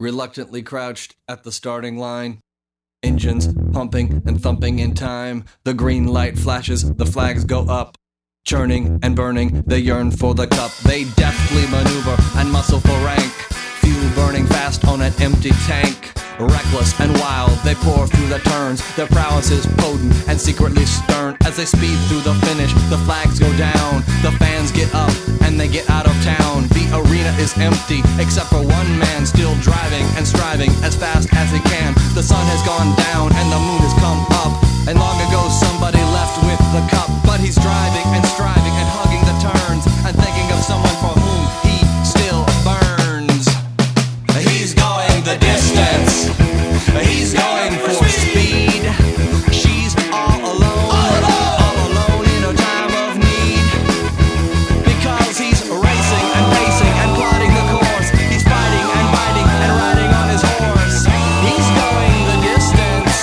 reluctantly crouched at the starting line. Engines pumping and thumping in time. The green light flashes, the flags go up. Churning and burning, they yearn for the cup. They deftly maneuver and muscle for rank. Fuel burning fast on an empty tank. Reckless and wild, they pour through the turns. Their prowess is potent and secretly stern. As they speed through the finish, the flags go down. The fans get up and they get out of town. The arena is empty, except for one man still driving and striving as fast as he can. The sun has gone down and the moon has come up. And long ago somebody left with the cup. But he's driving and striving and hugging the turns and thinking of someone for whom he still burns. He's going the distance. He's going for speed. She's all alone in a time of need. Because he's racing and pacing and plotting the course. He's fighting and biting and riding on his horse. He's going the distance.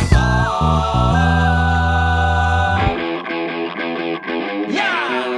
Yeah!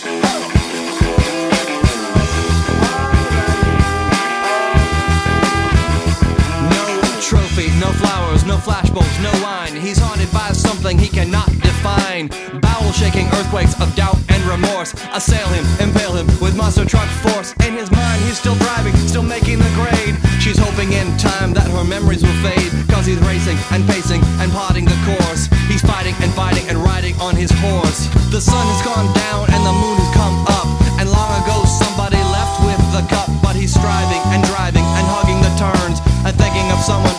Trophy, no flowers, no flashbulbs, no wine. He's haunted by something he cannot define. Bowel-shaking earthquakes of doubt and remorse assail him, impale him with monster truck force. In his mind he's still driving, still making the grade. She's hoping in time that her memories will fade. Cause he's racing and pacing and plotting the course. He's fighting and fighting and riding on his horse. The sun has gone down and the moon has come up. And long ago somebody left with the cup. But he's striving and driving and hugging the turns and thinking of someone